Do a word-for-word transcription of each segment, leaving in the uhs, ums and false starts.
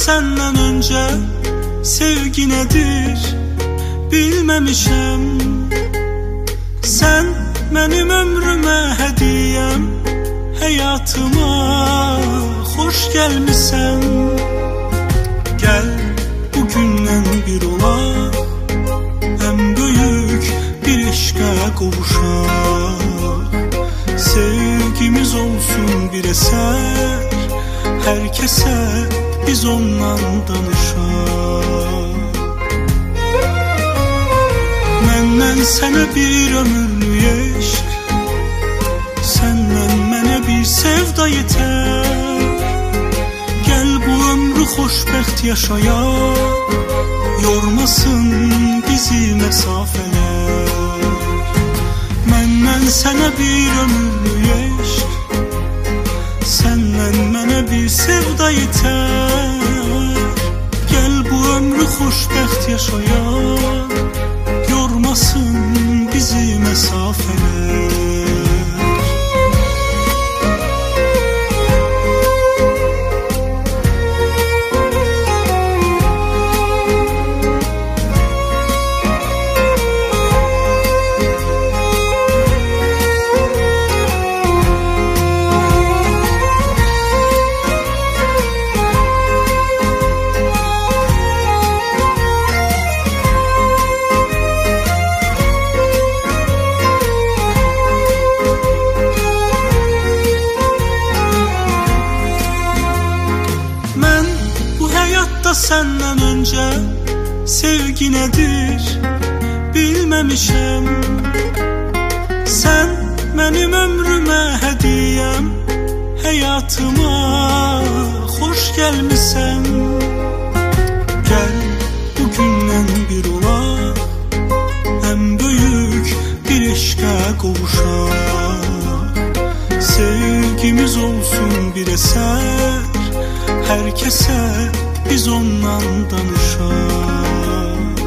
senden önce sevgi nedir bilmemişim. Sen benim ömrüme hediyem, hayatıma hoş gelmişsen. Gel bugünden bir ola, en büyük bir eşke kavuşak. Sevgimiz olsun bir eser, herkese biz ondan danışak. Menden sana bir ömürlük eşk, senden mənə bir sevda yeter. Gel bu ömrü xoşbəxt yaşayaq, yormasın bizi mesafeler. Menden sana bir ömürlük eşk, senden mənə bir sevda yeter. Gel bu ömrü xoşbəxt yaşayaq, yormasın bizi mesafeler. Senden önce sevgi nedir bilmemişim. Sen benim ömrüme hediyem, hayatıma hoş gelmişsen. Gel bugünden bir ola, en büyük bir eşke kavuşak. Sevgimiz olsun bir eser, herkese biz ondan danışak.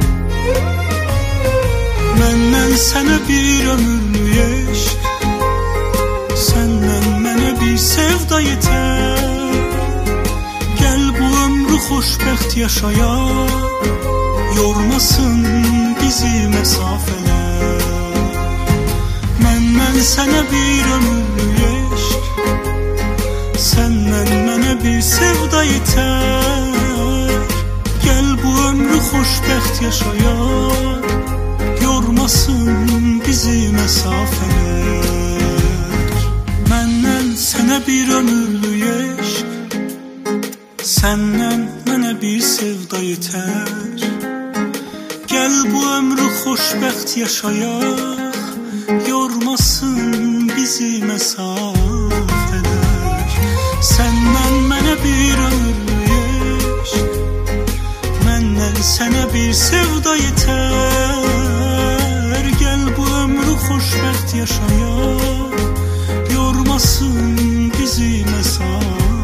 Menden sana bir ömürlük eşk, senden mənə bir sevda yeter. Gel bu ömrü xoşbəxt yaşayaq, yormasın bizi mesafeler. Menden sana bir ömürlük eşk, senden mənə bir sevda yeter. Gel bu ömrü xoşbəxt yaşayaq, yormasın bizi mesafeler. Məndən sənə bir ömürlük eşq, səndən mənə bir sevda yeter. Gel bu ömrü xoşbəxt yaşayaq, yormasın bizi mesafeler. Senden mənə bir ömürlük eşq, məndən sənə bir sevda yeter. Gel bu ömrü xoşbəxt yaşayaq, yormasın bizi mesafeler.